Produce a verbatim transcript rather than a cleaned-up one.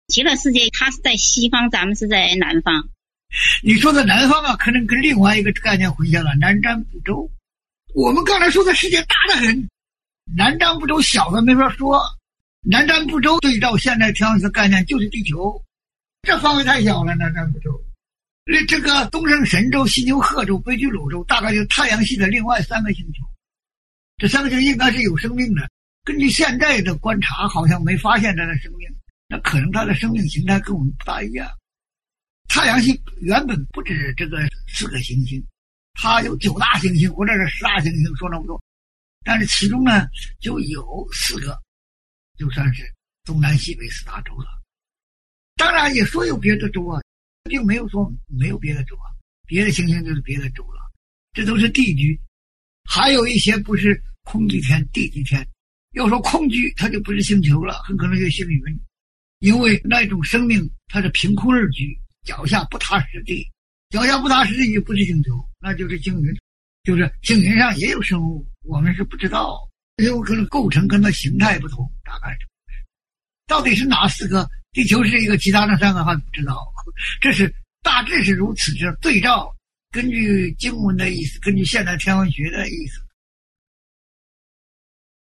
极乐世界它是在西方，咱们是在南方。 你说的南方啊，可能跟另外一个概念混淆了，南瞻部洲。我们刚才说的世界大得很，南瞻部洲小的没法说。南瞻部洲对照现在天文学概念就是地球，这范围太小了。南瞻部洲，这个东胜神州、西牛贺州、北俱泸州，大概就是太阳系的另外三个星球。这三个星球应该是有生命的。根据现在的观察，好像没发现它的生命，那可能它的生命形态跟我们不大一样。太阳系原本不止这个四个行星，它有九大行星或者是十大行星，说那么多，但是其中呢就有四个就算是东南西北四大洲了。当然也说有别的洲啊，并没有说没有别的洲啊，别的行星就是别的洲了，这都是地居。还有一些不是空居天、地居天，要说空居它就不是星球了，很可能就是星云，因为那种生命它是凭空而居，脚下不踏实地，脚下不踏实地就不是星球，那就是星云。就是星云上也有生物，我们是不知道，有可能构成跟它形态不同，大概是到底是哪四个？地球是一个，其他的三个还不知道，这是大致是如此。这对照根据经文的意思，根据现代天文学的意思，